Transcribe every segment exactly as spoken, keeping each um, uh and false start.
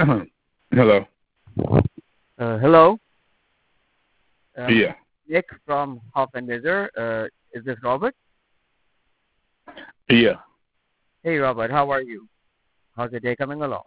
Hello. Uh, hello. Um, Yeah. Nick from Hoff and Wizard. Uh, is this Robert? Yeah. Hey, Robert. How are you? How's the day coming along?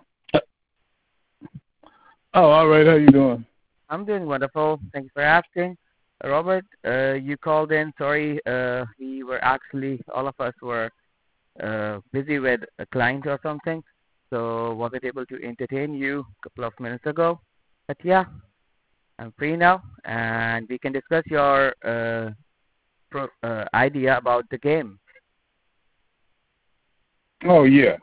Oh, all right. How you doing? I'm doing wonderful. Thank you for asking. Uh, Robert, uh, you called in. Sorry, uh, we were actually, all of us were uh, busy with a client or something, so wasn't able to entertain you a couple of minutes ago. But yeah, I'm free now, and we can discuss your uh, pro- uh, idea about the game. Oh, yeah.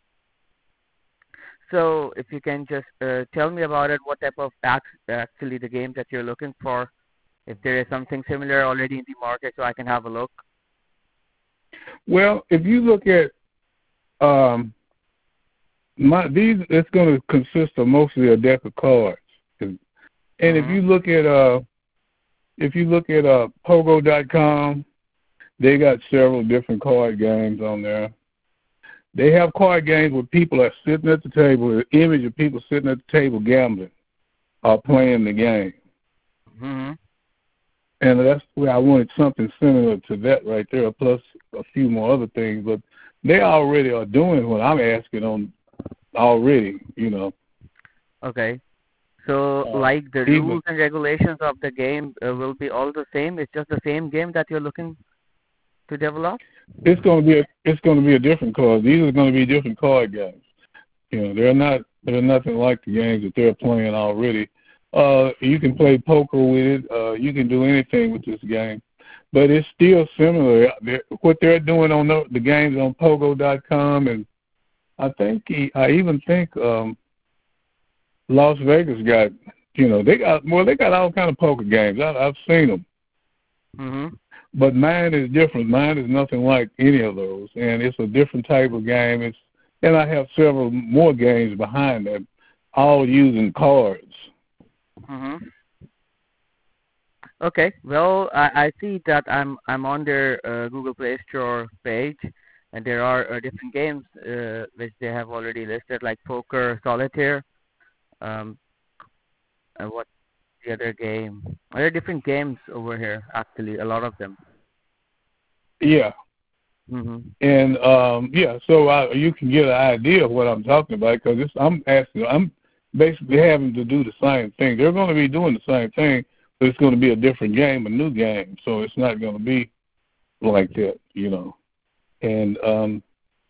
So if you can just uh, tell me about it, what type of act- actually the game that you're looking for, if there is something similar already in the market, so I can have a look. Well, if you look at um, my these, it's going to consist of mostly a deck of cards. And if Mhm. you look at uh, if you look at uh, Pogo dot com, they got several different card games on there. They have card games where people are sitting at the table, the image of people sitting at the table gambling or playing the game. Mhm. And that's where I wanted something similar to that right there, plus a few more other things. But they already are doing what I'm asking on already, you know. Okay. So Uh, like the even rules and regulations of the game uh, will be all the same. It's just the same game that you're looking to develop. it's going to be a, it's going to be a different card. These are going to be different card games. You know, they're not they're nothing like the games that they're playing already. Uh, you can play poker with it. Uh, you can do anything with this game, but it's still similar. They're, what they're doing on the, the games on Pogo dot com, and I think he, I even think um, Las Vegas got, you know, they got well, they got all kind of poker games. I, I've seen them, Mhm. but mine is different. Mine is nothing like any of those, and it's a different type of game. It's and I have several more games behind that, all using cards. Mhm. Okay. Well, I, I see that I'm I'm on their uh, Google Play Store page, and there are uh, different games uh, which they have already listed, like poker, solitaire. Um, uh, what the other game? There are different games over here. Actually, a lot of them. Yeah, Mhm. and um, yeah, so I, you can get an idea of what I'm talking about because I'm asking, I'm basically having to do the same thing. They're going to be doing the same thing, but it's going to be a different game, a new game. So it's not going to be like that, you know. And um,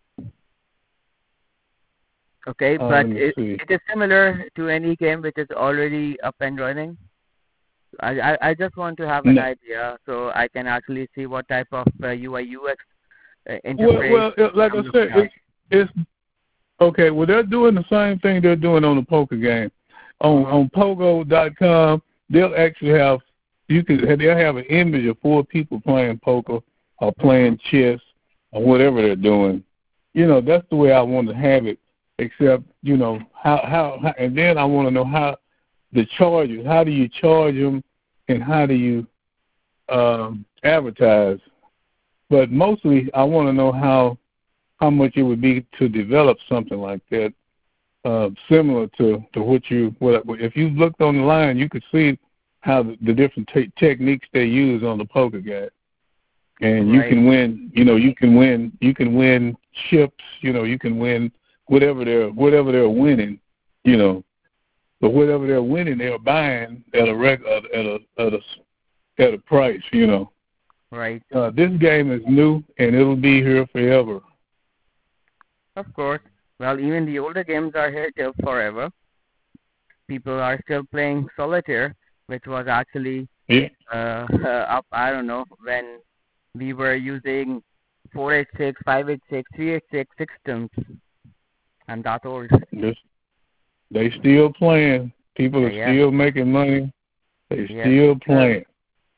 Okay, uh, but let me it, see. it is similar to any game which is already up and running. I, I, I just want to have an No, idea so I can actually see what type of uh, U I U X uh, well, interface well, it, like I I'm looking said, at. it's it's okay. Well, they're doing the same thing they're doing on the poker game. On Uh-huh. on Pogo dot com, they'll actually have you can they'll have an image of four people playing poker or Uh-huh. playing chess or whatever they're doing. You know, that's the way I want to have it. Except, you know, how how, how and then I want to know how the charges. How do you charge them, and how do you um, advertise? But mostly, I want to know how how much it would be to develop something like that, uh, similar to, to what you what if you looked on the line, you could see how the, the different te- techniques they use on the poker game, and you Right. can win. You know, you can win. You can win chips. You know, you can win whatever they're whatever they're winning. You know, but whatever they're winning, they're buying at a rec at a at a at a price. You know, Right. uh, this game is new and it'll be here forever. Of course. Well, even the older games are here till forever. People are still playing solitaire, which was actually Yeah. uh, up, I don't know, when we were using four eight six, five eight six, three eight six systems. I'm that old. This They still playing. People Uh, are yeah. still making money. They Yes. still Sir. playing.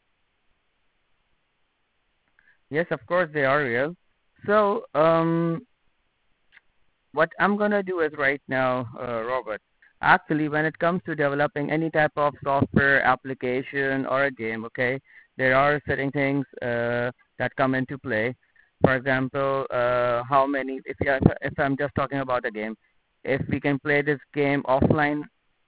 Yes, of course they are real. So, um, what I'm gonna do is right now, uh, Robert. Actually, when it comes to developing any type of software application or a game, okay, there are certain things uh, that come into play. For example, uh, how many? If you, if I'm just talking about a game, if we can play this game offline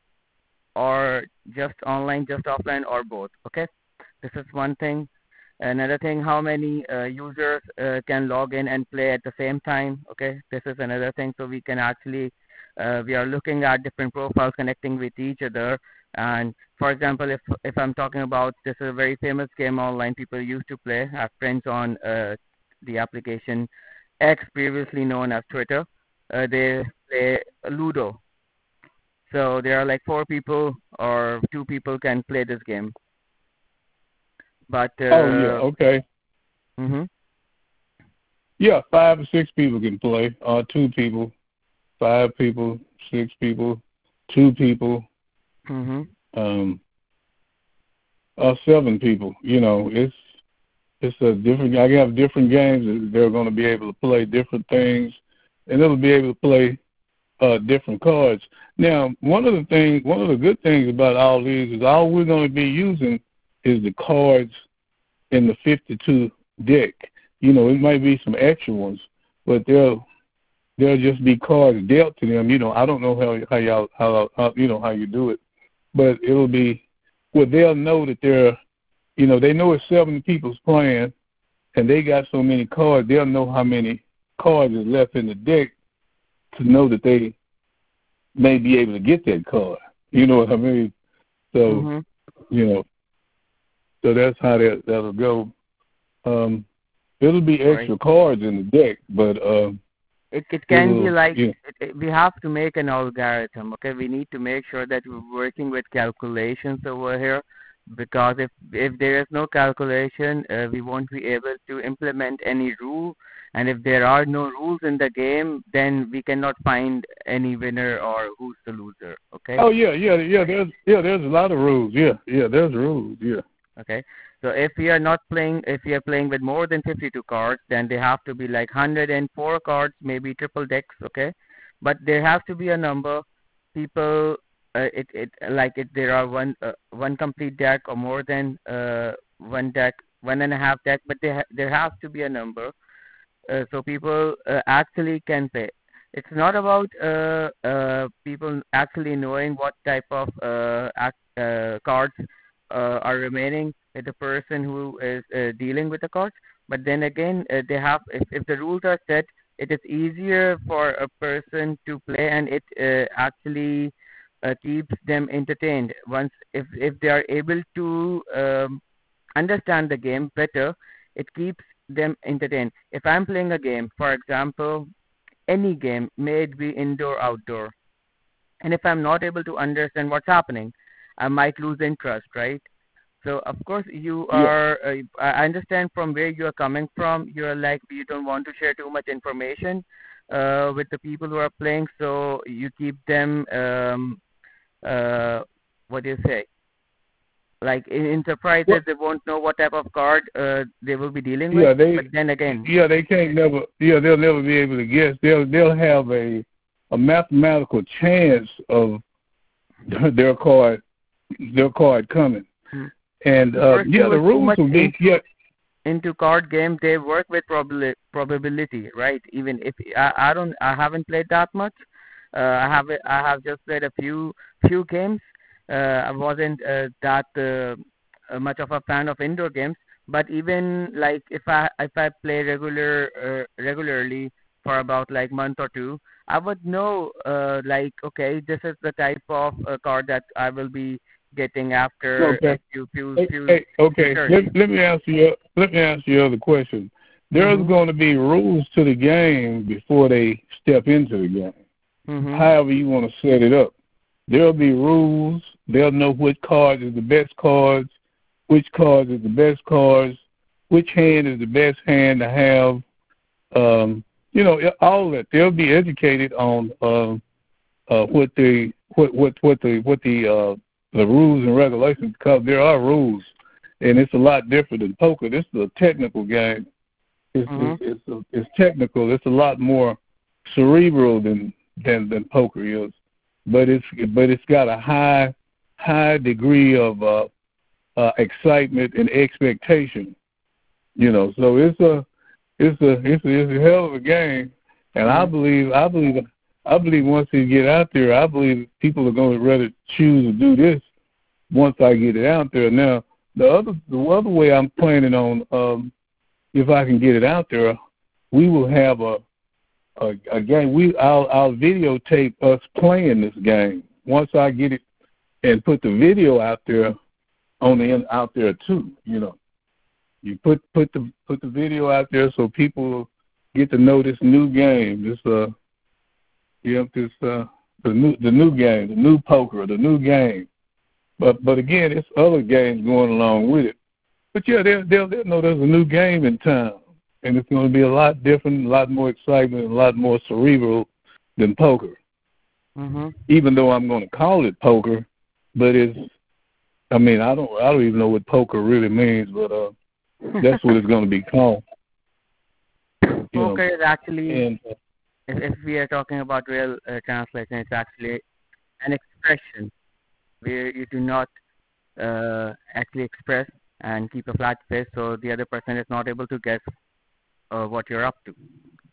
or just online, just offline, or both. Okay, this is one thing. Another thing, how many uh, users uh, can log in and play at the same time? Okay, this is another thing. So we can actually, uh, we are looking at different profiles connecting with each other. And for example, if if I'm talking about, this is a very famous game online people used to play. I have friends on uh, the application X, previously known as Twitter. Uh, they play Ludo. So there are like four people or two people can play this game. But uh, oh yeah, okay. Mhm. Yeah, five or six people can play. Uh, two people, five people, six people, two people, Mhm. um, uh, seven people. You know, it's it's a different. I have different games. They're going to be able to play different things, and it'll be able to play uh, different cards. Now, one of the things, one of the good things about all these is all we're going to be using is the cards in the fifty-two deck. You know, it might be some extra ones, but they'll they'll just be cards dealt to them. You know, I don't know how how y'all how, how you know how you do it, but it'll be well they'll know that they're you know they know it's seven people's playing, and they got so many cards. They'll know how many cards is left in the deck to know that they may be able to get that card. You know what I mean? So Mhm. you know, so that's how that that'll go. Um, it'll be extra Right. cards in the deck, but uh, It it it can be will. like You know, it, it, we have to make an algorithm. Okay, we need to make sure that we're working with calculations over here, because if if there is no calculation, uh, we won't be able to implement any rule. And if there are no rules in the game, then we cannot find any winner or who's the loser. Okay. oh yeah, yeah, yeah. There's yeah, there's a lot of rules. Yeah, yeah. There's rules. Yeah. Okay. So if we are not playing, if we are playing with more than fifty-two cards, then they have to be like one hundred four cards, maybe triple decks. Okay. But there has to be a number. People, uh, it it like it. There are one uh, one complete deck or more than uh one deck, one and a half deck. But there ha- there has to be a number, uh, so people uh, actually can pay. It's not about uh, uh, people actually knowing what type of uh, act, uh, cards uh, are remaining with the person who is uh, dealing with the cards. But then again, uh, they have if, if the rules are set, it is easier for a person to play, and it uh, actually uh, keeps them entertained. Once if if they are able to um, understand the game better, it keeps them entertained. If I'm playing a game, for example, any game, may it be indoor, outdoor, and if I'm not able to understand what's happening, I might lose interest, right? So of course you Yeah. are. Uh, I understand from where you are coming from. You're like you don't want to share too much information uh, with the people who are playing, so you keep them. Um, uh, what do you say? Like in Well, enterprises, they won't know what type of card uh, they will be dealing with. yeah, they But then again, yeah they can't never yeah they'll never be able to guess. They'll they'll have a a mathematical chance of their card their card coming. hmm, And the uh, person yeah, who the is too rules much will be into yeah into card game, they work with probabli- probability, right? Even if I, I don't, I haven't played that much. Uh, I have I have just played a few few games. Uh, I wasn't uh, that uh, uh, much of a fan of indoor games. But even like if I if I play regular uh, regularly for about like month or two, I would know uh, like okay, this is the type of uh, card that I will be getting after a okay. few few Hey, few hey, okay. turns. Let, let me ask you. Let me ask you other question. There's Mhm. going to be rules to the game before they step into the game. Mhm. However you want to set it up, there'll be rules. They'll know which cards is the best cards, which cards is the best cards, which hand is the best hand to have. Um, you know, all that. They'll be educated on uh, uh, what the what what what the what the uh, the rules and regulations, because there are rules, and it's a lot different than poker. This is a technical game. It's Mhm. it's it's, it's technical. It's a lot more cerebral than than than poker is, but it's but it's got a high high degree of uh, uh, excitement and expectation. You know, so it's a it's a it's a, it's a hell of a game, and I Mhm. believe I believe I believe once it get out there, I believe people are going to rather choose to do this once I get it out there. Now, the other the other way I'm planning on, um, if I can get it out there, we will have a a, a game. We I'll, I'll videotape us playing this game once I get it and put the video out there on the end out there too. You know, you put put the put the video out there so people get to know this new game. This uh. Yep, this uh the new the new game, the new poker, the new game. But but again, it's other games going along with it. But yeah, they'll they'll, they'll know there's a new game in town, and it's going to be a lot different, a lot more excitement, a lot more cerebral than poker. Mm-hmm. Even though I'm going to call it poker, but it's I mean I don't I don't even know what poker really means, but uh that's what it's going to be called. Poker you know. is actually. And, uh, If, if we are talking about real uh, translation, it's actually an expression where you do not uh, actually express and keep a flat face, so the other person is not able to guess uh, what you're up to.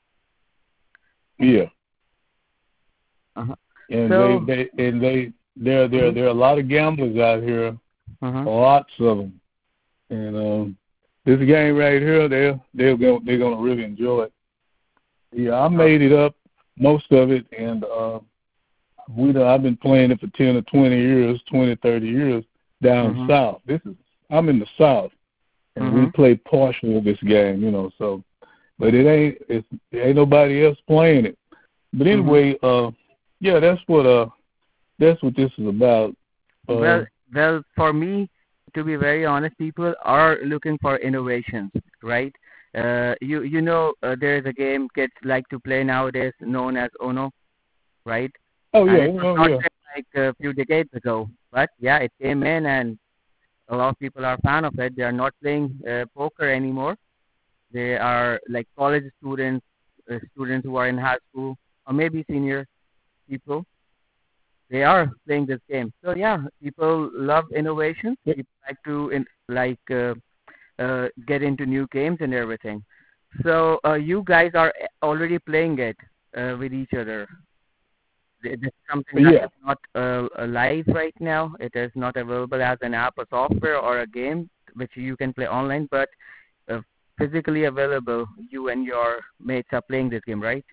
Yeah. Uh-huh. And so, they, they and they there there mm-hmm. there are a lot of gamblers out here, mm-hmm. lots of them, and um, this game right here, they're they're going they're going to really enjoy it. Yeah, I made it up, most of it, and uh, we I've been playing it for ten or twenty years, twenty, thirty years down mm-hmm. south. This is I'm in the south, and mm-hmm. we play partial of this game, you know. So, but it ain't it's there ain't nobody else playing it. But anyway, mm-hmm. uh, yeah, that's what uh that's what this is about. Uh, well, well, for me, to be very honest, people are looking for innovations, right? Uh, you you know uh, there is a game kids like to play nowadays known as Uno, right? Oh yeah, and it was oh, not yeah. like a few decades ago, but yeah, it came in, and a lot of people are fan of it. They are not playing uh, poker anymore. They are like college students, uh, students who are in high school, or maybe senior people. They are playing this game. So yeah, people love innovation. People like to in, like. Uh, Uh, get into new games and everything. So uh, you guys are already playing it uh, with each other. This is something that Yeah. is not uh, live right now. It is not available as an app, a software, or a game which you can play online, but uh, physically available. You and your mates are playing this game, right?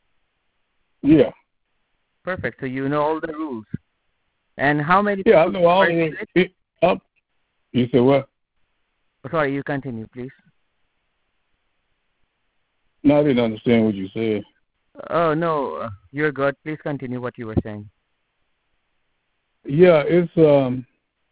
Yeah. Perfect. So you know all the rules. And how many Yeah, I people know all the it, up. You said what? Sorry, you continue, please. No, I didn't understand what you said. Oh, no, you're good. Please continue what you were saying. Yeah, it's um.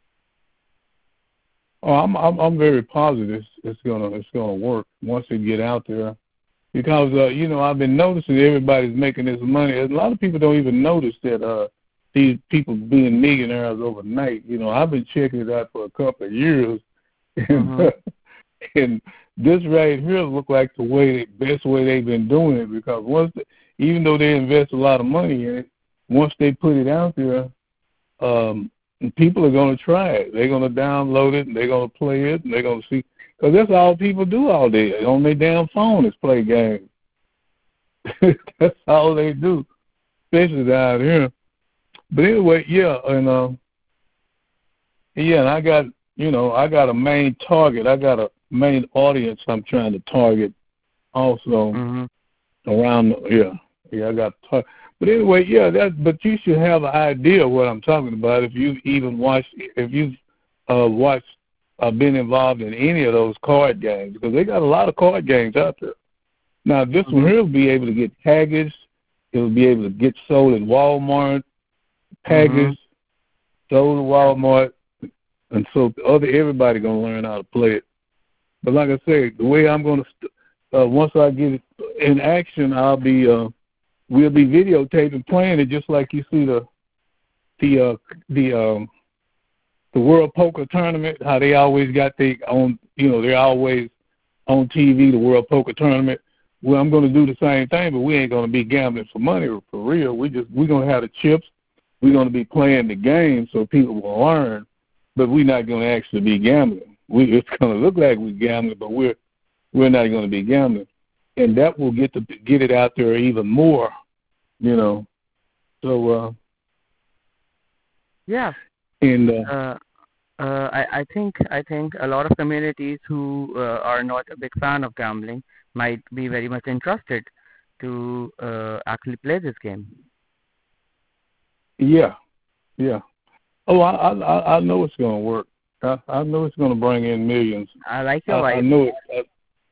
Oh, I'm I'm I'm very positive it's gonna it's gonna work once it get out there, because uh you know I've been noticing everybody's making this money. A lot of people don't even notice that uh these people being millionaires overnight. You know, I've been checking it out for a couple of years. And, mm-hmm. and this right here look like the way, the best way they've been doing it, because once, they, even though they invest a lot of money in it, once they put it out there, um, people are going to try it. They're going to download it, and they're going to play it, and they're going to see, because that's all people do all day on their damn phone is play games. That's all they do, especially down here. But anyway, yeah, and um, yeah, and I got. You know, I got a main target. I got a main audience I'm trying to target also mm-hmm. around, yeah. Yeah, I got tar- But anyway, yeah, that. But you should have an idea of what I'm talking about if you've even watched, if you've uh, watched, uh, been involved in any of those card games, because they got a lot of card games out there. Now, this mm-hmm. one here will be able to get packaged. It will be able to get sold at Walmart, packaged, mm-hmm. sold at Walmart. And so other everybody gonna learn how to play it. But like I said, the way I'm gonna st- uh, once I get it in action, I'll be uh, we'll be videotaping playing it just like you see the the uh, the um, the World Poker Tournament. How they always got they on, you know, they're always on T V. The World Poker Tournament. Well, I'm gonna do the same thing, but we ain't gonna be gambling for money or for real. We just we're gonna have the chips. We're gonna be playing the game so people will learn. But we're not going to actually be gambling. We, it's going to look like we're gambling, but we're we're not going to be gambling, and that will get to get it out there even more, you know. So, uh, yeah. and uh, Uh, uh, I, I think I think a lot of communities who uh, are not a big fan of gambling might be very much interested to uh, actually play this game. yeah, yeah. Oh, I I I I know it's gonna work. I I know it's gonna bring in millions. I like your I, I vibe. know it. I,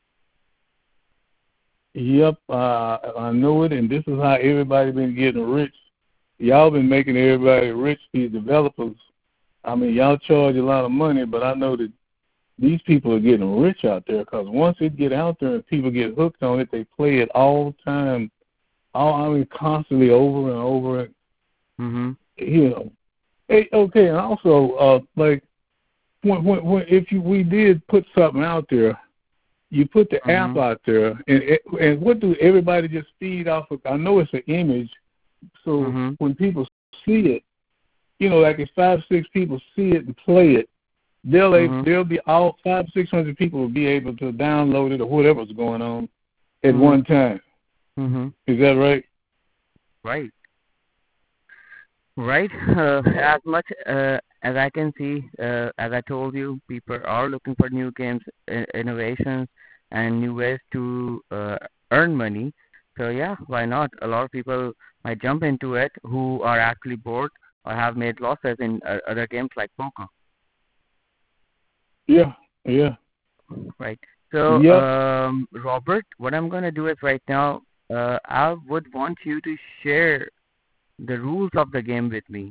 yep, uh, I know it, and this is how everybody been getting rich. Y'all been making everybody rich. These developers. I mean, y'all charge a lot of money, but I know that these people are getting rich out there because once it get out there and people get hooked on it, they play it all the time. All I mean, constantly over and over. And, Mhm. you know, hey, okay, and also, uh, like when, when, when if you we did put something out there, you put the app Mhm. out there, and and what do everybody just feed off of? I know it's an image, so Mhm. when people see it, you know, like if five six people see it and play it, they'll Mhm. they'll be all five six hundred people will be able to download it or whatever's going on at Mhm. one time. Mhm. Is that right? Right. Right. Uh, as much uh, as I can see, uh, as I told you, people are looking for new games, I- innovations, and new ways to uh, earn money. So yeah, why not? A lot of people might jump into it who are actually bored or have made losses in uh, other games like poker. Yeah, yeah, Right. So, yep. um, Robert, what I'm gonna do is right now, uh, I would want you to share the rules of the game with me.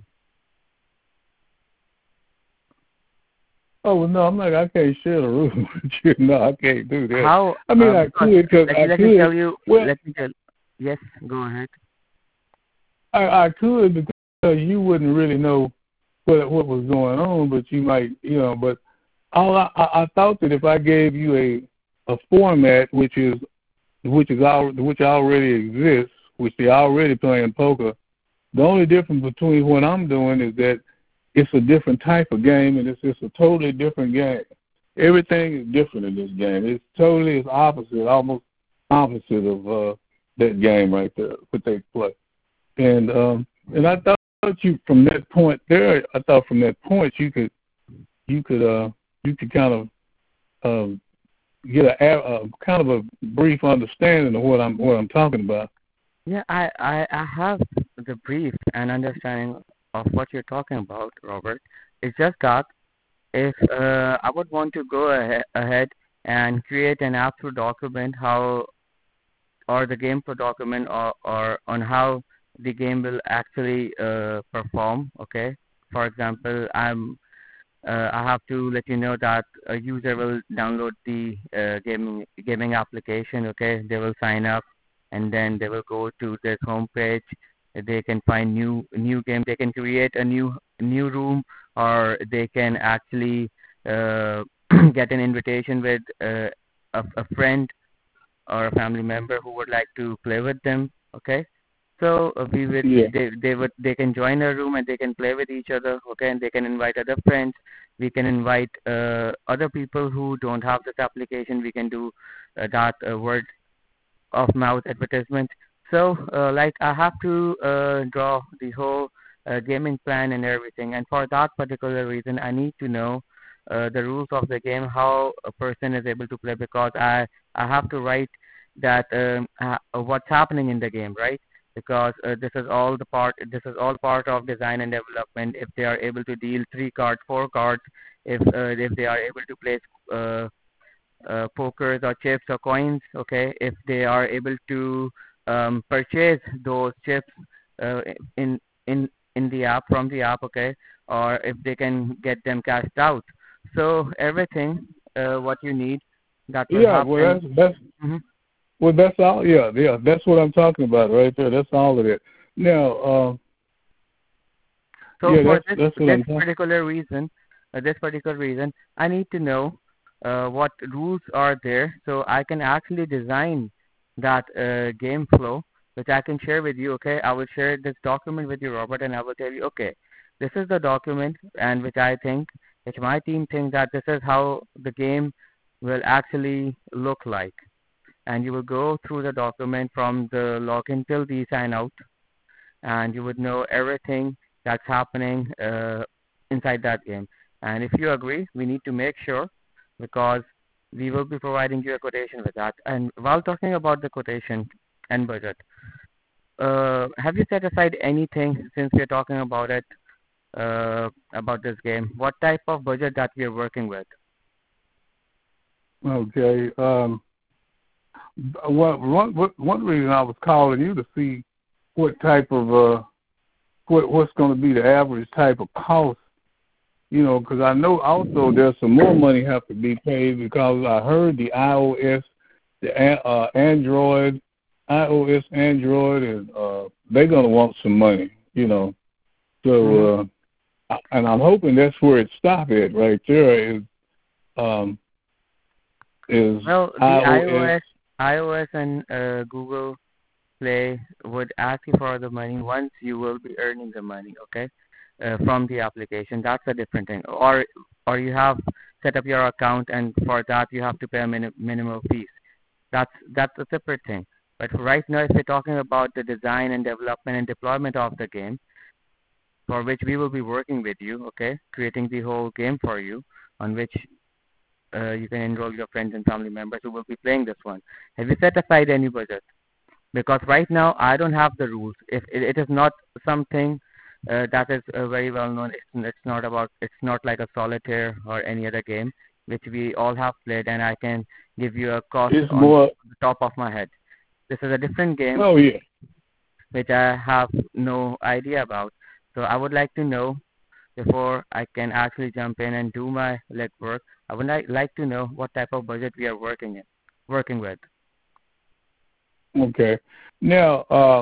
Oh well, no, I'm like I can't share the room with you. No, I can't do that. How? I mean, Uh, I because could because let me I let me could. tell you. Well, Let me tell. Yes, go ahead. I I could because you wouldn't really know what what was going on, but you might, you know. But all I I, I thought that if I gave you a a format which is which is al- which already exists, which they already playing poker. The only difference between what I'm doing is that it's a different type of game, and it's just a totally different game. Everything is different in this game. It's totally it's opposite, almost opposite of uh, that game right there, what they play. And um, and I thought you from that point there, I thought from that point you could you could uh you could kind of um, get a, a kind of a brief understanding of what I'm what I'm talking about. Yeah, I, I I have the brief and understanding of what you're talking about, Robert. It's just that if uh, I would want to go ahead, ahead and create an app through document how or the game for document or, or on how the game will actually uh, perform. Okay. For example, I'm uh, I have to let you know that a user will download the uh, gaming gaming application. Okay, they will sign up, and then they will go to this home page. They can find new new game. They can create a new new room, or they can actually uh, get an invitation with uh, a, a friend or a family member who would like to play with them. Okay, so uh, we would Yeah. they they would they can join a room and they can play with each other. Okay, and they can invite other friends. We can invite uh, other people who don't have this application. We can do uh, that uh, word of mouth advertisement. So uh, like I have to uh, draw the whole uh, gaming plan and everything, and for that particular reason, I need to know uh, the rules of the game, how a person is able to play, because I I have to write that um, uh, what's happening in the game, right? Because uh, this is all the part. This is all part of design and development. If they are able to deal three cards, four cards, if uh, if they are able to place uh, uh, pokers or chips or coins, okay, if they are able to um, purchase those chips uh, in in in the app from the app, okay, or if they can get them cashed out. So everything uh, what you need that will Yeah, well, happen. that's that's Hmm. well, that's all. Yeah, yeah, that's what I'm talking about right there. That's all of it. Now, uh, So yeah, for that's this that's what this I'm talking. particular reason, uh, this particular reason, I need to know uh, what rules are there, so I can actually design that uh, game flow, which I can share with you. Okay, I will share this document with you, Robert, and I will tell you, okay, this is the document, and which I think, which my team thinks that this is how the game will actually look like, and you will go through the document from the login till the sign out, and you would know everything that's happening uh, inside that game. And if you agree, we need to make sure, because we will be providing you a quotation with that. And while talking about the quotation and budget, uh, have you set aside anything, since we're talking about it, uh, about this game? What type of budget that we are working with? Okay. Um, one, one, one reason I was calling you to see what type of uh, what what's going to be the average type of cost, you know, because I know also there's some more money have to be paid, because I heard the iOS, the uh, Android, iOS, Android, and uh, they're going to want some money, you know. So, mm-hmm. uh, and I'm hoping that's where it stops at right there. Is um, is well the iOS, iOS, iOS and uh, Google Play would ask you for the money once you will be earning the money, okay, uh, from the application. That's a different thing. Or or you have set up your account, and for that you have to pay a min- minimal fees. That's that's a separate thing. But right now, if we're talking about the design and development and deployment of the game, for which we will be working with you, okay, creating the whole game for you, on which uh, you can enroll your friends and family members who will be playing this one. Have you set aside any budget? Because right now I don't have the rules. If it, it is not something uh, that is uh, very well known, it's, it's not about, it's not like a solitaire or any other game which we all have played, and I can give you a cost it's on more, the top of my head. This is a different game. Oh yeah. Which I have no idea about. So I would like to know, before I can actually jump in and do my legwork, I would like, like to know what type of budget we are working in, working with. Okay. Now, uh,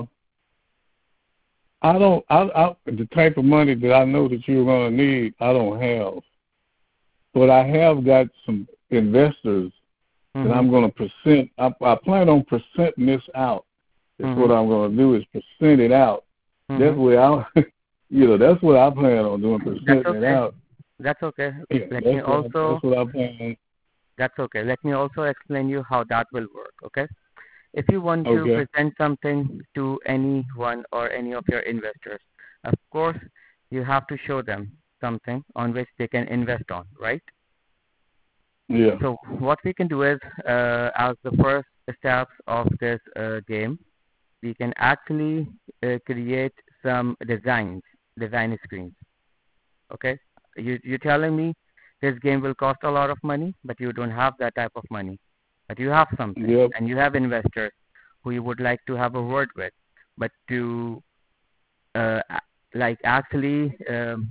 I don't. I, I the type of money that I know that you're going to need, I don't have. But I have got some investors mm-hmm. that I'm going to present. I, I plan on presenting this out. That's mm-hmm. what I'm going to do, is present it out. Mm-hmm. That's what I, you know, that's what I plan on doing, presenting okay. it out. That's okay. Yeah, Let that's me what also. I, that's what I plan on. That's okay. Let me also explain you how that will work. Okay. If you want okay. to present something to anyone or any of your investors, of course, you have to show them something on which they can invest on, right? Yeah. So what we can do is, uh, as the first steps of this uh, game, we can actually uh, create some designs, design screens. Okay? You, you're telling me this game will cost a lot of money, but you don't have that type of money. But you have something, yep. and you have investors who you would like to have a word with. But to, uh, like, actually um,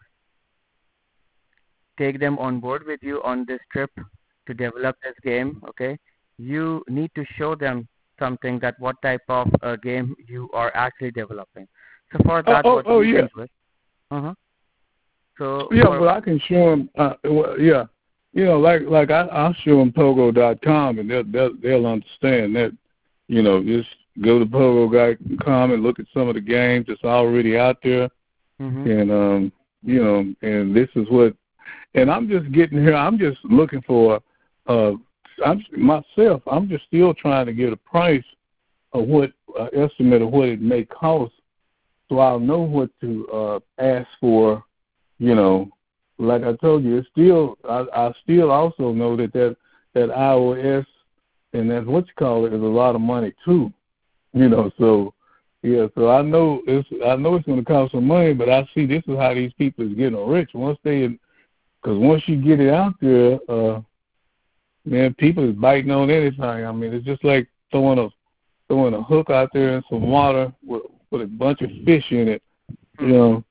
take them on board with you on this trip to develop this game, okay, you need to show them something, that what type of uh, game you are actually developing. So for that, oh, oh, what oh, we yeah. can do is, uh-huh. So yeah, for, but I can show them. Uh, well, yeah, you know, like like I, I'll show them Pogo dot com, and they'll, they'll they'll understand that. You know, just go to Pogo dot com and look at some of the games that's already out there, mm-hmm. and um, you know, and this is what. And I'm just getting here. I'm just looking for. Uh, I'm myself. I'm just still trying to get a price of what uh, estimate of what it may cost, so I'll know what to uh, ask for. You know, like I told you, it's still. I, I still also know that that that iOS and that's what you call it is a lot of money too. You know, so yeah, so I know it's I know it's going to cost some money, but I see this is how these people is getting rich once they, because once you get it out there, uh, man, people is biting on anything. I mean, it's just like throwing a throwing a hook out there in some water with with a bunch of fish in it. You know.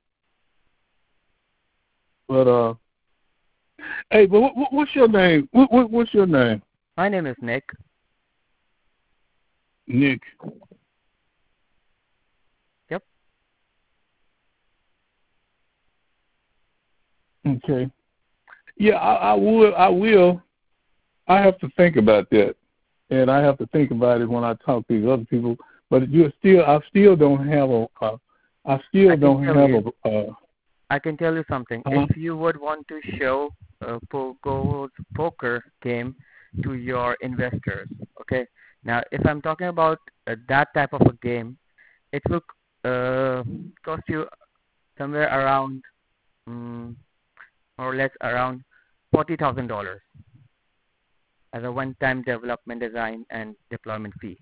But uh, hey, but what, what, what's your name? What, what what's your name? My name is Nick. Nick. Yep. Okay. Yeah, I, I will. I will. I have to think about that, and I have to think about it when I talk to these other people. But you still, I still don't have a. Uh, I still I don't have you, a. Uh, I can tell you something. uh-huh. If you would want to show a Pogo's poker game to your investors, okay. Now, if I'm talking about uh, that type of a game, it will uh, cost you somewhere around, um, more or less around forty thousand dollars as a one-time development, design, and deployment fee.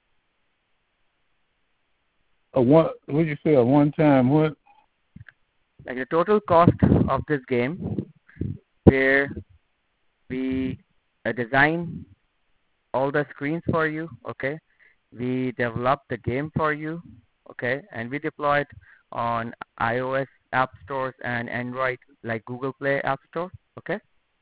A one? What did you say? A one-time what? Like the total cost of this game, where we uh, design all the screens for you, okay? We develop the game for you, okay? And we deploy it on iOS app stores and Android, like Google Play App Store, okay?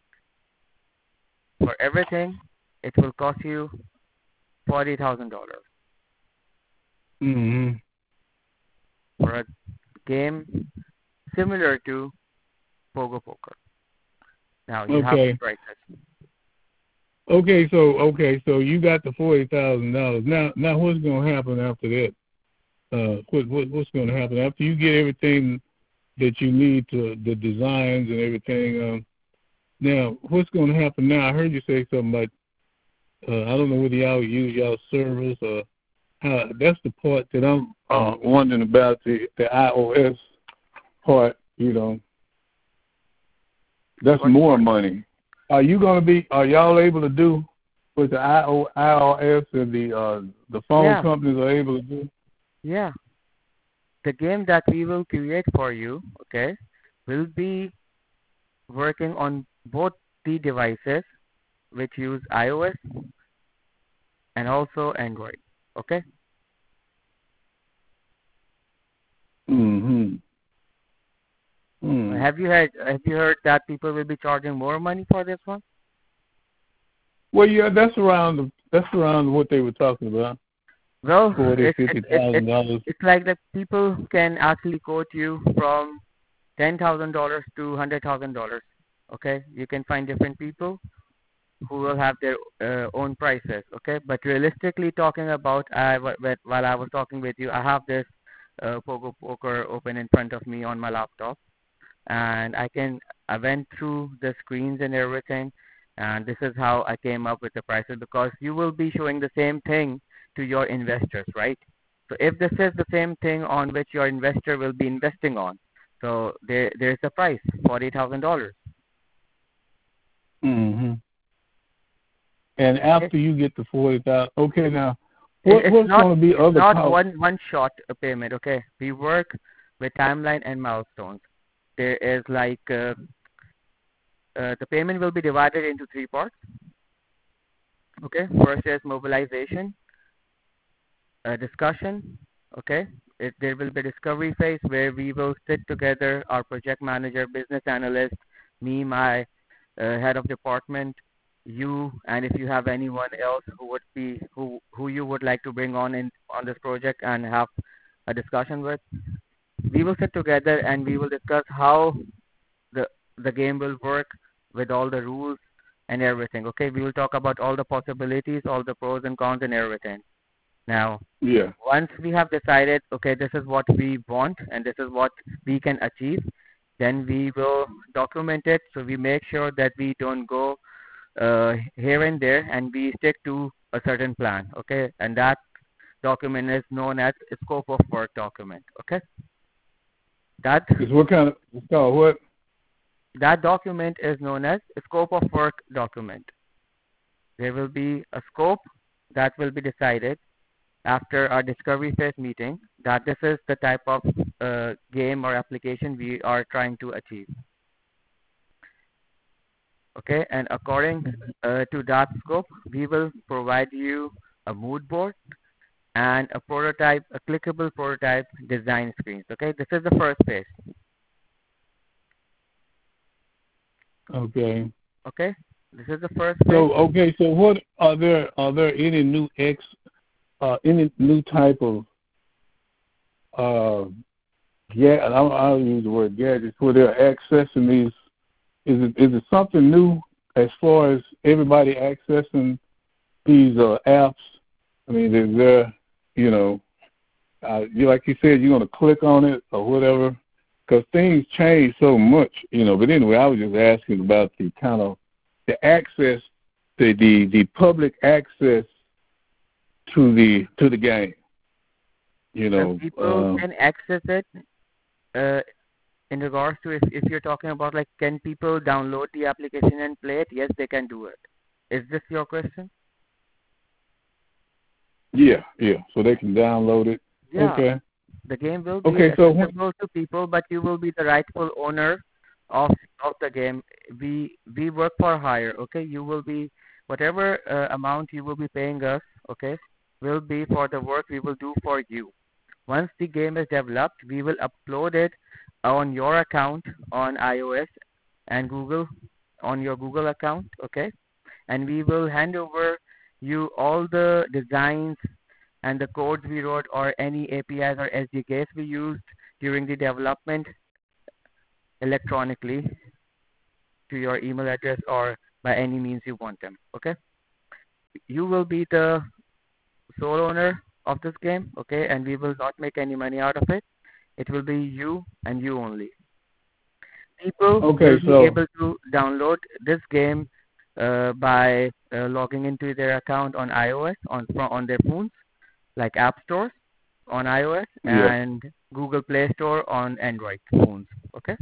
For everything, it will cost you forty thousand dollars. Mm-hmm. For a game similar to Pogo Poker. Now you have Okay. the prices. Okay, so okay, so you got the forty thousand dollars. Now, now what's going to happen after that? Uh, what, what what's going to happen after you get everything that you need to the designs and everything? Um, now, what's going to happen now? I heard you say something about uh, I don't know whether y'all use y'all servers or how. That's the part that I'm uh, wondering about the the iOS part. You know, that's What more part? money. Are you going to be? Are y'all able to do what the iOS and the uh, the phone Yeah. companies are able to do? Yeah. The game that we will create for you, okay, will be working on both the devices which use iOS and also Android. Okay? Mm-hmm. Mm. Have you heard have you heard that people will be charging more money for this one? Well, yeah, that's around the, that's around what they were talking about. Well, Forty, it's fifty it, it, thousand it, dollars. it's like that people can actually quote you from ten thousand dollars to one hundred thousand dollars. Okay? You can find different people who will have their uh, own prices, okay? But realistically talking about, I, while I was talking with you, I have this uh, Pogo Poker open in front of me on my laptop, and I can, I went through the screens and everything, and this is how I came up with the prices, because you will be showing the same thing to your investors, right? So if this is the same thing on which your investor will be investing on, so there there's a price, forty thousand dollars. Mm-hmm. And Okay? after you get the forty thousand, okay, now what It's what's not going to be it's other not costs? one one shot payment. Okay, we work with timeline and milestones. There is like uh, uh, the payment will be divided into three parts. Okay, first is mobilization, uh, discussion. Okay, it, there will be a discovery phase where we will sit together, our project manager, business analyst, me, my uh, head of department, you, and if you have anyone else who would be who who you would like to bring on in on this project and have a discussion with, we will sit together and we will discuss how the the game will work with all the rules and everything. Okay, we will talk about all the possibilities, all the pros and cons and everything. Now, Yeah. once we have decided, okay, this is what we want and this is what we can achieve, then we will document it. So we make sure that we don't go uh, here and there, and we stick to a certain plan. Okay, and that document is known as a scope of work document. Okay, that It's what kind of it's called what? that document is known as a scope of work document. There will be a scope that will be decided after our discovery phase meeting, that this is the type of uh, game or application we are trying to achieve. Okay, and according uh, to that scope, we will provide you a mood board and a prototype, a clickable prototype design screens. Okay, this is the first phase. Okay. Okay, this is the first phase. So okay, so what are there are there any new X uh any new type of uh yeah, and I'll, I'll use the word gadgets where they're accessing these. Is it is it something new as far as everybody accessing these uh, apps? I mean, is there, you know, uh, you like you said, you're going to click on it or whatever, because things change so much, you know. But anyway, I was just asking about the kind of the access, the the, the public access to the to the game. You Uh, know, people uh, can access it uh, in regards to if, if you're talking about like can people download the application and play it? Yes, they can do it. Is this your question? yeah, yeah. So they can download it. Yeah, Okay. the game will be Okay. So when, accessible to people, but you will be the rightful owner of of the game. We we work for hire. Okay, you will be whatever uh, amount you will be paying us. Okay, will be for the work we will do for you. Once the game is developed, we will upload it on your account on iOS and Google on your Google account, okay? And we will hand over you all the designs and the codes we wrote or any A P Is or S D Ks we used during the development electronically to your email address or by any means you want them, okay? You will be the sole owner of this game, okay? And we will not make any money out of it. It will be you and you only. People okay. will be So able to download this game uh, by uh, logging into their account on iOS on on their phones, like App Store on iOS yeah. and Google Play Store on Android phones. Okay,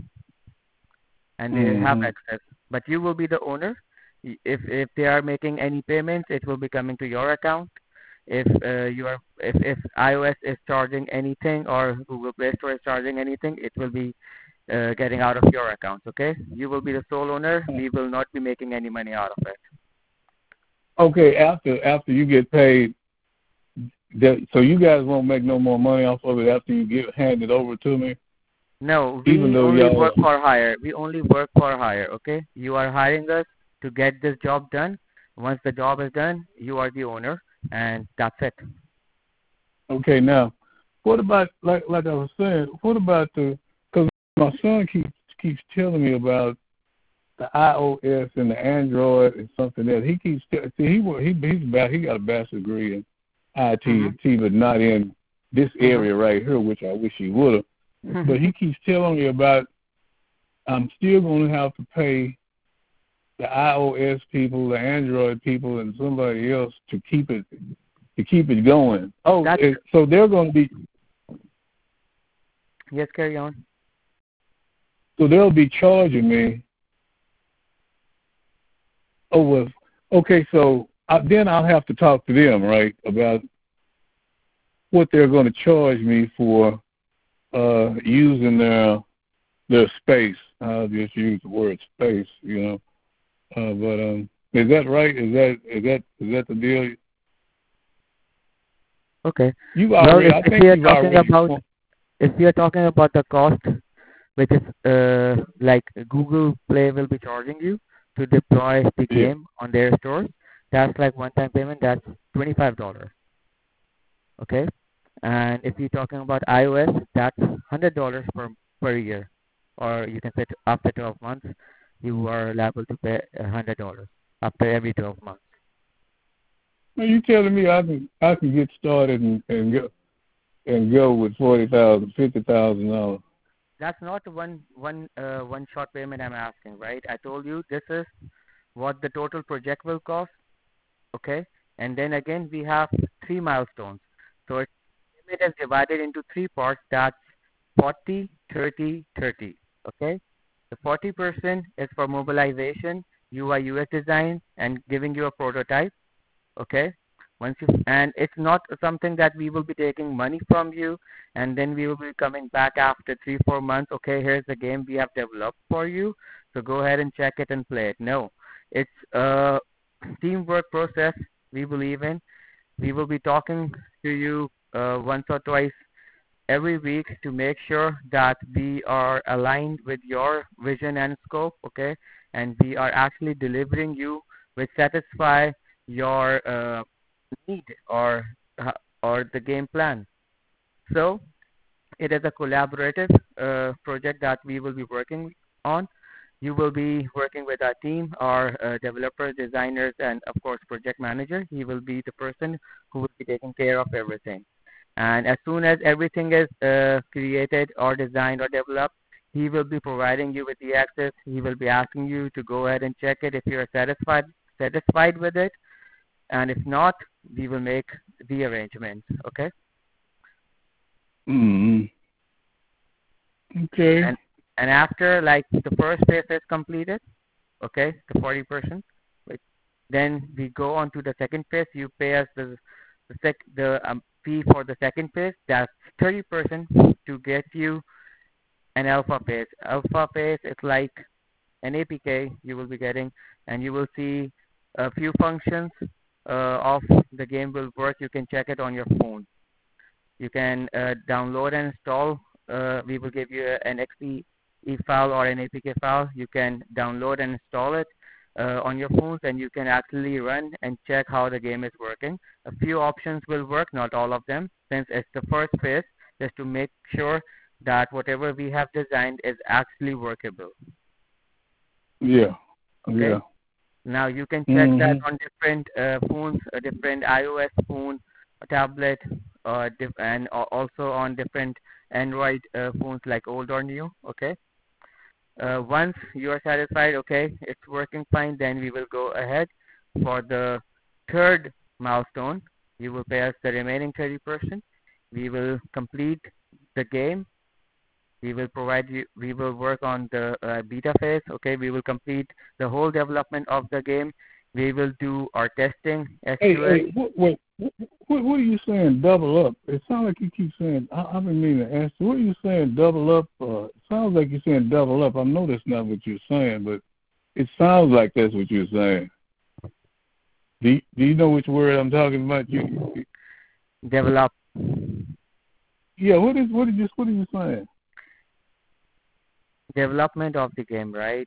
and they have Hmm. access. But you will be the owner. Y- If if they are making any payments, it will be coming to your account. If uh, you are if if iOS is charging anything or Google Play Store is charging anything, it will be uh, getting out of your account. Okay, you will be the sole owner. We will not be making any money out of it. Okay. After after you get paid, that, so you guys won't make no more money off of it after you get handed over to me, No, even we though only y'all. work for hire. We only work for hire. Okay, you are hiring us to get this job done. Once the job is done, you are the owner, and that's it. Okay. Now, what about like like I was saying? What about the? Because my son keeps keeps telling me about the iOS and the Android and something else. He keeps tell- see he wa- he he's about he got a bachelor's degree in I T Mhm. and T, but not in this Mhm. area right here, which I wish he would have. But he keeps telling me about I'm still going to have to pay the iOS people, the Android people, and somebody else to keep it to keep it going. Oh, That's it, so they're going to be yes. Carry on. so they'll be charging me. Oh well, okay. So I, then I'll have to talk to them, right, about what they're going to charge me for uh, using their their space. I'll just use the word space, you know. Uh, but um, is that right? Is that is that is that the deal? Okay. You've Well, already, if I if think we are you've talking already. about if we are talking about the cost, which is uh like Google Play will be charging you to deploy the Yeah. game on their stores, that's like one-time payment. That's twenty-five dollars. Okay. And if you're talking about iOS, that's one hundred dollars per per year, or you can say t- after twelve months, you are liable to pay one hundred dollars after every twelve months. Well, you telling me I can I can get started and, and go and go with forty thousand, fifty thousand dollars? That's not one one uh, one shot payment I'm asking, right? I told you this is what the total project will cost. Okay, and then again we have three milestones. So its payment is divided into three parts. That's forty, thirty, thirty. Okay, the forty percent is for mobilization, U I U X design, and giving you a prototype. Okay, once you and it's not something that we will be taking money from you and then we will be coming back after three four months. Okay, here's the game we have developed for you, so go ahead and check it and play it. No, it's a teamwork process we believe in. We will be talking to you uh, once or twice every week to make sure that we are aligned with your vision and scope, okay, and we are actually delivering you which satisfy your uh, need or uh, or the game plan. So it is a collaborative uh, project that we will be working on. You will be working with our team, our uh, developers, designers, and of course project manager. He will be the person who will be taking care of everything. And as soon as everything is uh, created or designed or developed, he will be providing you with the access. He will be asking you to go ahead and check it if you are satisfied satisfied with it, and if not, we will make the arrangements. Okay. Mm-hmm. Okay. And and after like the first phase is completed, okay, the forty percent, then we go on to the second phase. You pay us the the sec the um, fee for the second phase. That's thirty percent to get you an alpha phase. Alpha phase is like an A P K you will be getting, and you will see a few functions uh, of the game will work. You can check it on your phone. You can uh, download and install. Uh, we will give you an X P E file or an A P K file. You can download and install it uh, on your phones, and you can actually run and check how the game is working. A few options will work, not all of them, since it's the first phase, just to make sure that whatever we have designed is actually workable. Yeah. Okay. Yeah. Now you can check mm-hmm. that on different uh, phones, a different iOS phone, a tablet, uh, diff- and also on different Android uh, phones like old or new. Okay. Uh, once you are satisfied, okay, it's working fine, then we will go ahead for the third milestone. You will pay us the remaining thirty percent. We will complete the game. We will provide you, we will work on the uh, beta phase, okay? We will complete the whole development of the game. We will do our testing, S Q L. Hey, hey, what, what, what, what are you saying, double up? It sounds like you keep saying, I, I've been meaning to ask you, what are you saying, double up? Uh, it sounds like you're saying double up. I know that's not what you're saying, but it sounds like that's what you're saying. Do you, do you know which word I'm talking about? You, you, Develop. Yeah, what is, what is this, what are you saying? Development of the game, right?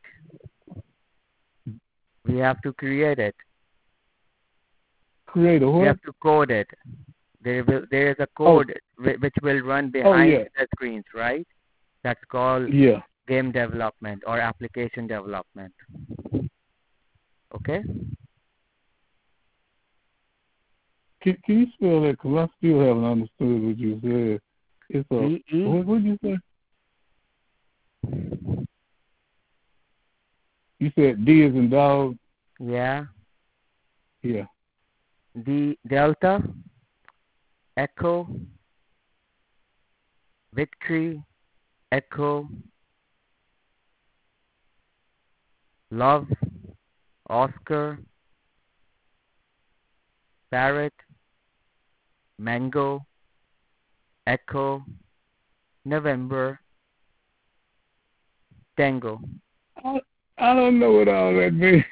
We have to create it. Create a what? We have to code it. There will there is a code oh. which will run behind oh, yeah. the screens, right? That's called yeah. game development or application development. Okay? Can, can you spell that? Because I still haven't understood what you said. It's a, D E what did you say? You said D as in dog? Yeah. Yeah. D Delta, Echo, Victory, Echo, Love, Oscar, Parrot, Mango, Echo, November, Tango. I, I don't know what all that means.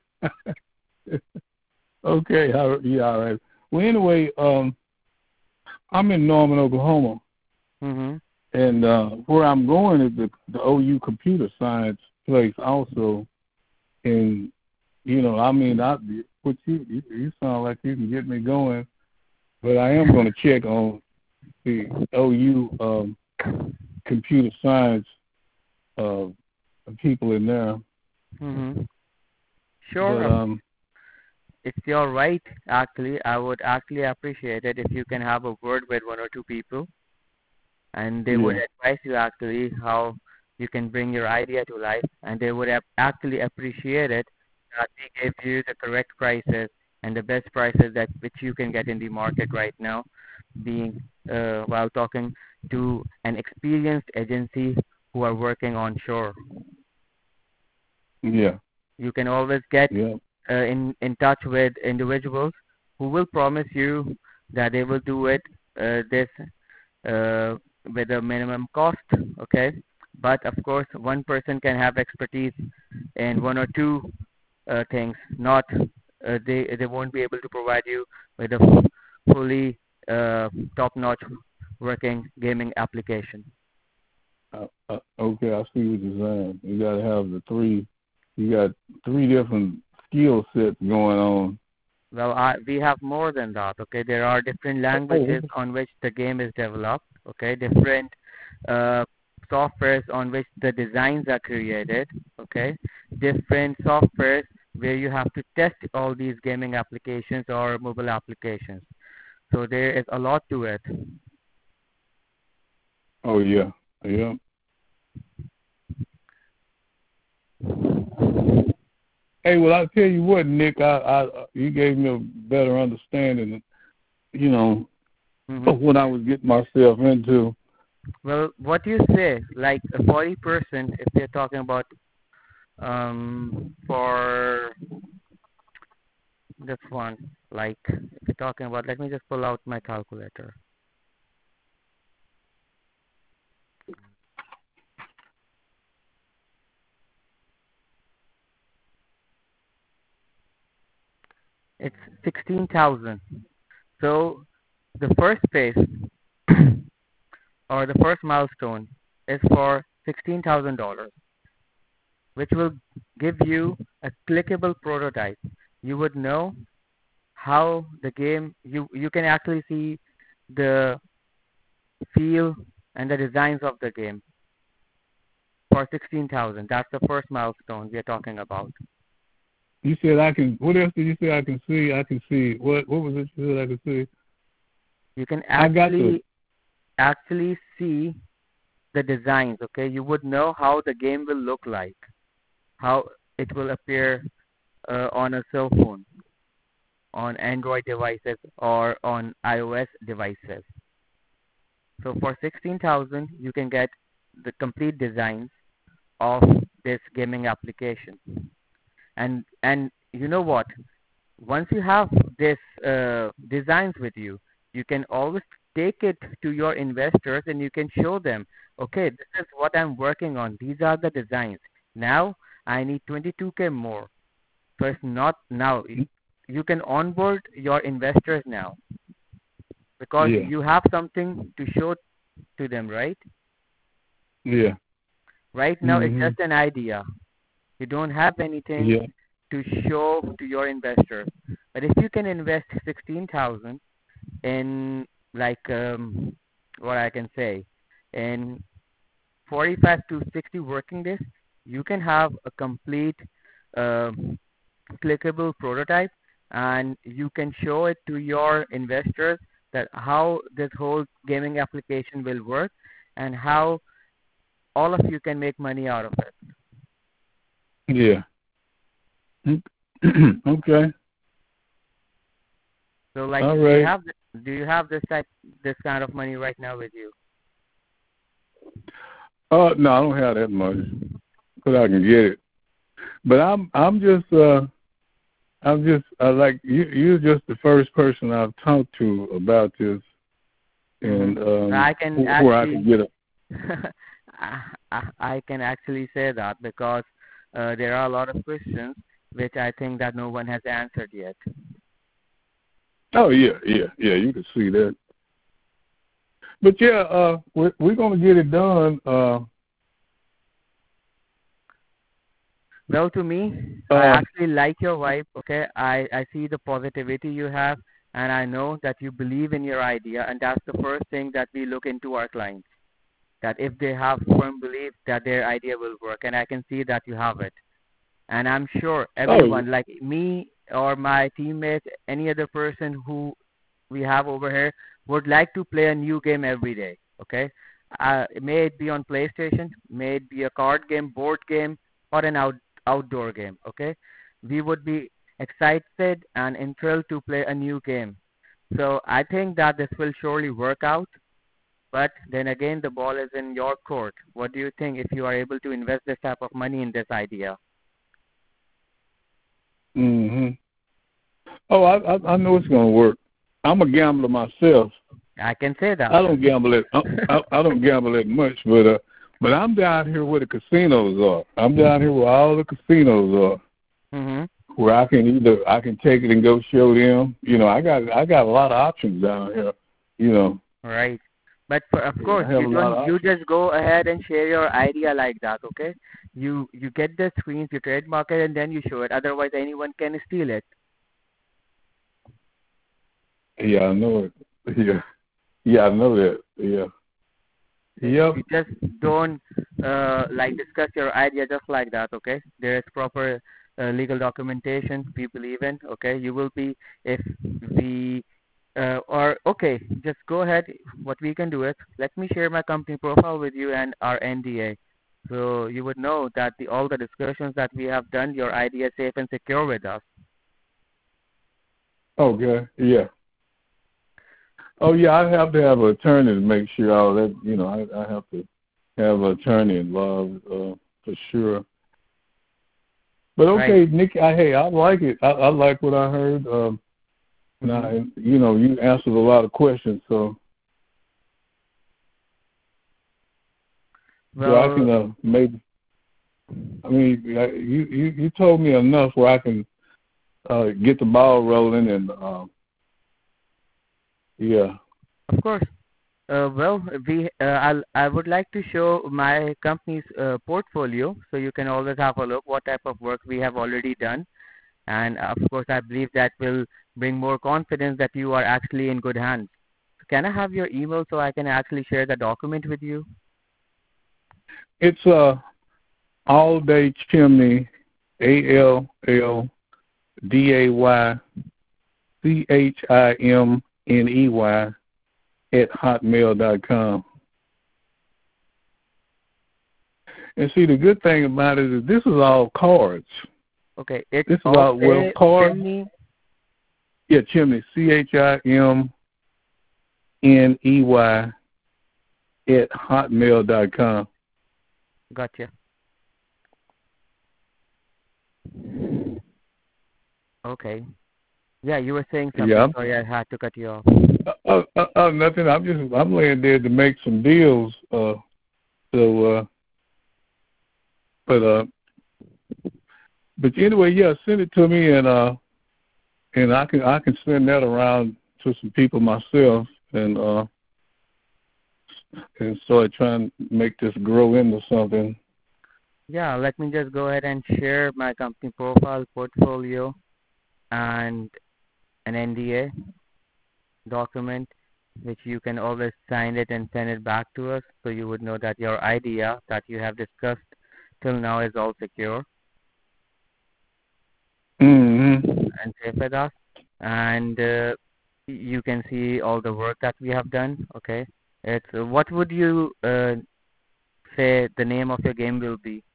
Okay, all, yeah, all right. Well, anyway, um, I'm in Norman, Oklahoma, mm-hmm. and uh, where I'm going is the, the O U computer science place also. And you know, I mean, I what you you, you sound like you can get me going, but I am going to check on the O U um, computer science uh, people in there. Mm-hmm. Sure. But, um, it's your right, actually. I would actually appreciate it if you can have a word with one or two people, and they yeah. would advise you actually how you can bring your idea to life, and they would actually appreciate it that we gave you the correct prices and the best prices that which you can get in the market right now, being uh, while talking to an experienced agency who are working on shore. Yeah. You can always get yeah. uh, in, in touch with individuals who will promise you that they will do it uh, this uh, with a minimum cost, okay? But of course, one person can have expertise in one or two uh, things. Not uh, they they won't be able to provide you with a fully uh, top-notch working gaming application. Uh, uh, okay, I see what you're saying. You got to have the three. You got three different skill sets going on. Well, I, we have more than that. Okay, there are different languages oh. on which the game is developed. Okay, different uh, softwares on which the designs are created. Okay, different softwares where you have to test all these gaming applications or mobile applications. So there is a lot to it. Oh yeah, yeah. Hey, well, I tell you what, Nick, I, I you gave me a better understanding, you know, mm-hmm. of what I was getting myself into. Well, what you say, like a forty percent, if you're talking about um for this one, like if you're talking about, let me just pull out my calculator. It's sixteen thousand. So the first phase or the first milestone is for sixteen thousand dollars, which will give you a clickable prototype. You would know how the game, you, you can actually see the feel and the designs of the game for sixteen thousand. That's the first milestone we are talking about. You said I can. What else did you say I can see? I can see. What What was it you said I could see? You can I got actually the. actually see the designs. Okay, you would know how the game will look like, how it will appear uh, on a cell phone, on Android devices, or on iOS devices. So for sixteen thousand, you can get the complete designs of this gaming application. And and you know what? Once you have this uh, designs with you, you can always take it to your investors and you can show them, okay, this is what I'm working on. These are the designs. Now I need twenty-two K more. So it's not now. You can onboard your investors now because Yeah. you have something to show to them, right? Yeah. Right now it's Mm-hmm. just an idea. You don't have anything Yeah. to show to your investors. But if you can invest sixteen thousand in, like, um, what I can say, in forty-five to sixty working days, you can have a complete um clickable prototype, and you can show it to your investors that how this whole gaming application will work and how all of you can make money out of it. Yeah. Okay. So, like, All do you right. have do you have this type this kind of money right now with you? Uh, no, I don't have that much, but I can get it. But I'm, I'm just, uh, I'm just, I like you. You're just the first person I've talked to about this, and Mm-hmm. um, I can where I can actually get it. I, I I can actually say that because uh, there are a lot of questions which I think that no one has answered yet. Oh yeah, yeah, yeah. You can see that. But yeah, uh, we're, we're gonna get it done. Uh, Well, to me, uh, I actually like your vibe. Okay, I I see the positivity you have, and I know that you believe in your idea, and that's the first thing that we look into our clients. That if they have firm belief that their idea will work, and I can see that you have it. And I'm sure oh yeah, everyone, like me or my teammates, any other person who we have over here, would like to play a new game every day. Okay, uh, may it be on PlayStation, may it be a card game, board game, or an out outdoor game. Okay, we would be excited and enthralled to play a new game. So I think that this will surely work out. But then again, the ball is in your court. What do you think if you are able to invest this type of money in this idea? mhm. Oh, I, I I know it's gonna work. I'm a gambler myself. I can say that. I don't gamble it. I, I, I don't gamble it much, but uh, but I'm down here where the casinos are. I'm down here where all the casinos are, Mhm. where I can either I can take it and go show them. You know, I got I got a lot of options down here. You know, Right. But for, of yeah, course, I have you a lot don't. of You options. just go ahead and share your idea like that. Okay. You you get the screens, you trademark it, and then you show it. Otherwise, anyone can steal it. Yeah, I know it. Yeah, yeah, I know that. Yeah. So Yep. you just don't uh, like discuss your idea just like that. Okay. There is proper uh, legal documentation we believe in. Okay. You will be if we uh, or okay. Just go ahead. What we can do is let me share my company profile with you and our N D A. So you would know that the all the discussions that we have done, your idea is safe and secure with us. Okay. Yeah. Oh yeah, I have to have an attorney to make sure all that. You know, I, I have to have an attorney involved uh, for sure. But okay, Right. Nick, I, hey, I like it. I, I like what I heard. Um, and Mm-hmm. I, you know, you answered a lot of questions, so so I Well, can uh, maybe. I mean, I, you, you you told me enough where I can uh, get the ball rolling, and um, yeah. of course. Uh, well, we uh, I'll, I would like to show my company's uh, portfolio, so you can always have a look what type of work we have already done, and of course, I believe that will bring more confidence that you are actually in good hands. Can I have your email so I can actually share the document with you? It's uh all day chimney, A L L D A Y C H I M N E Y at hotmail dot com. And see, the good thing about it is this is all cards. Okay, it's This is all all well day cards. chimney. Yeah, chimney, C H I M N E Y at hotmail dot com. Gotcha. Okay. Yeah, you were saying something. Yeah. Sorry, I had to cut you off. Uh, uh, uh, nothing. I'm just I'm laying there to make some deals. Uh, so, uh, but uh, but anyway, yeah, send it to me, and uh, and I can I can send that around to some people myself, and uh, and start trying to make this grow into something. Yeah, let me just go ahead and share my company profile, portfolio, and an N D A document, which you can always sign it and send it back to us, so you would know that your idea that you have discussed till now is all secure Mm-hmm. and safe with us. And uh, you can see all the work that we have done. Okay, it's uh, what would you uh, say the name of your game will be?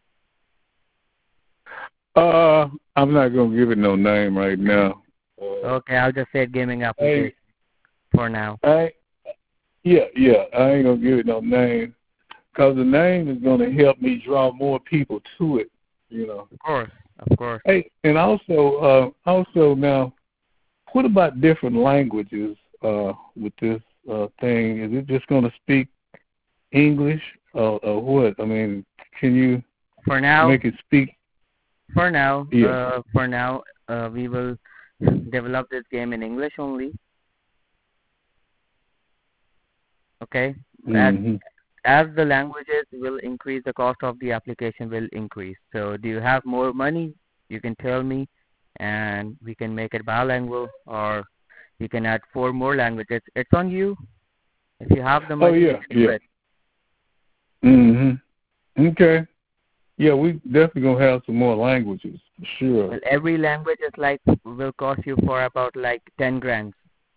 Uh, I'm not gonna give it no name right now. Uh, Okay, I'll just say gaming I, application for now. I, yeah, yeah, I ain't gonna give it no name because the name is gonna help me draw more people to it. You know. Of course, of course. Hey, and also, uh, also now, what about different languages uh, with this uh, thing? Is it just gonna speak English or, or what? I mean, can you For now, make it speak? for now, Yeah. uh, for now, uh, we will develop this game in English only. Okay, as Mm-hmm. as the languages will increase, the cost of the application will increase. So, do you have more money? You can tell me, and we can make it bilingual, or you can add four more languages. It's on you. If you have the Oh money, you yeah, can do yeah. it. Mm-hmm. Okay. Yeah, we definitely gonna have some more languages for sure. Well, every language is like will cost you for about like ten grand.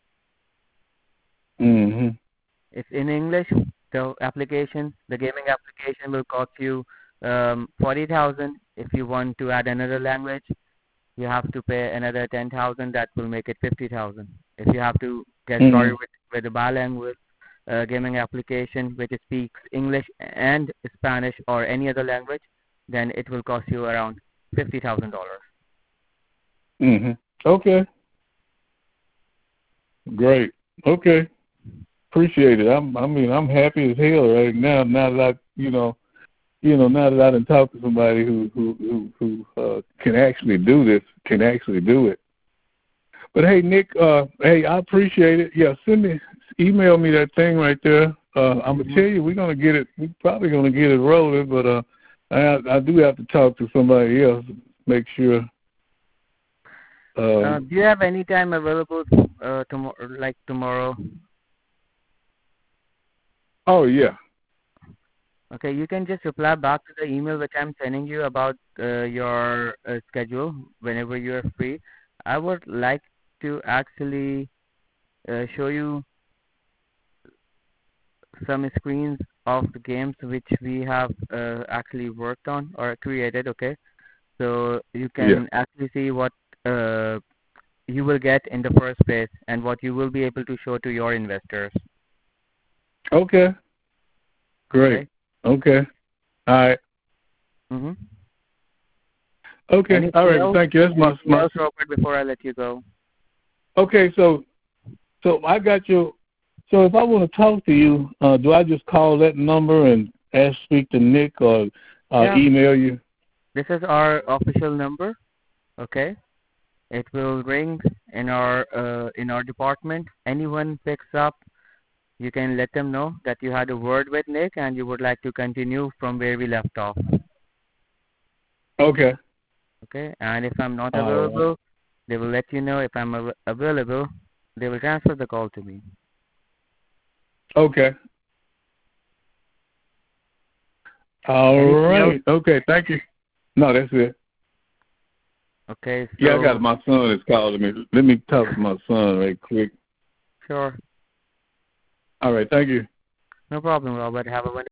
Mm-hmm. If in English, the application, the gaming application will cost you um, forty thousand. If you want to add another language, you have to pay another ten thousand. That will make it fifty thousand. If you have to get started Mm-hmm. with with a bilingual uh, gaming application which speaks English and Spanish or any other language, then it will cost you around fifty thousand dollars. Mm-hmm. Okay. Great. Okay. Appreciate it. I'm, I mean, I'm happy as hell right now. Now that I, you know, you know, now that I done talked to somebody who who who, who uh, can actually do this, can actually do it. But hey, Nick, uh, hey, I appreciate it. Yeah, send me, email me that thing right there. Uh, I'm gonna Mm-hmm. tell you, we're gonna get it. We're probably gonna get it rolling, but uh, I I do have to talk to somebody else, make sure. Um, Uh, do you have any time available uh, tomorrow, like tomorrow? oh yeah. Okay, you can just reply back to the email which I'm sending you about uh, your uh, schedule whenever you are free. I would like to actually uh, show you some screens of the games which we have uh, actually worked on or created. Okay, so you Yeah. can actually see what uh, you will get in the first place and what you will be able to show to your investors. Okay. Great. Okay. okay. All right. Mm-hmm. Okay. Anything All right. else? Thank you. That's my, Anything my else, Robert, before I let you go? Okay. So, so I got you. So if I want to talk to you, uh, do I just call that number and ask speak to Nick or uh, yeah. email you? This is our official number. Okay. It will ring in our uh, in our department. Anyone picks up, you can let them know that you had a word with Nick and you would like to continue from where we left off. Okay. Okay. And if I'm not All available, right. they will let you know. If I'm av- available, they will transfer the call to me. Okay. All Anything right. else? Okay. Thank you. No, that's it. Okay. So Yeah, I got my son is calling me. Let me talk to my son right quick. Sure. All right. Thank you. No problem, Robert. Have a wonderful